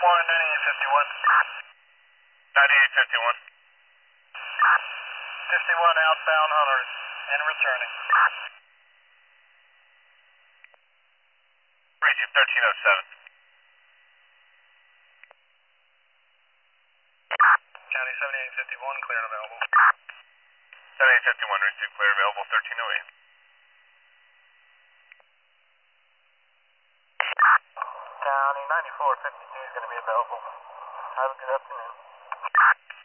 Flying 9851. 9851. 51 outbound Hunters and returning. Region 1307. County 7851, clear and available. 7851, receive clear, available 1308. County 9452 is going to be available. Have a good afternoon.